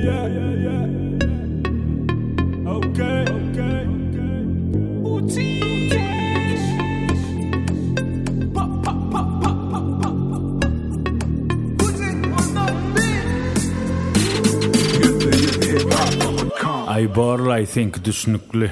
I bor I think düşünükli.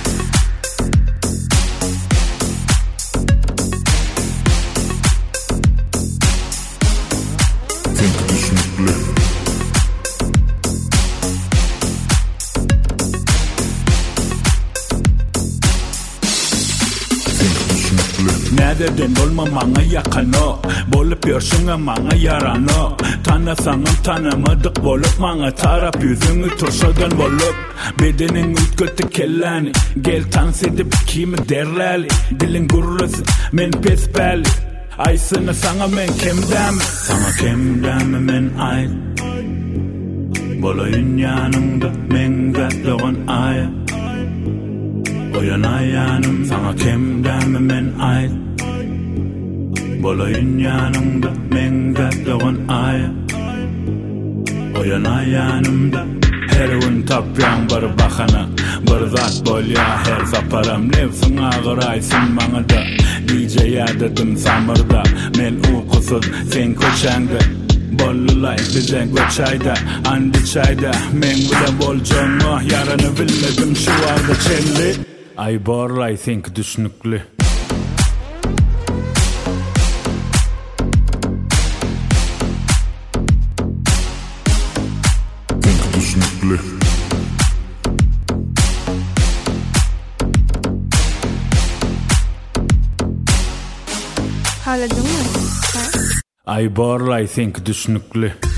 Nereden olmamana yakın o, bolup yorsuna mana yaran o. Tanısanım tanımadık bolup mana tarap yüzünü tursadan bolup. Bedenin ütkötü kellani, gel tans edip kimi derlali. Dilin gurrası, men pesbeli. Aysını sana men kemdem, sana kemdem men ay. Bolayın yanımda men gatlığın ay. Oyan ayyanım sana kemdem men ay. Bolayın yanımda men gatlığın ay. Oyan ayyanımda her gün tapyan bir bakana. Bir zat bolya her zaparam nefsin ağır aysın bana da. DJ yadadım samırda men ukusuz sen koçanda. Bollulay bizden göçayda andi çayda men bile bolcanma yarını bilmedim şu arda çelli. I bor I think düşünükli. Think düşünükli. Hala değil mi? I bor I think düşünükli.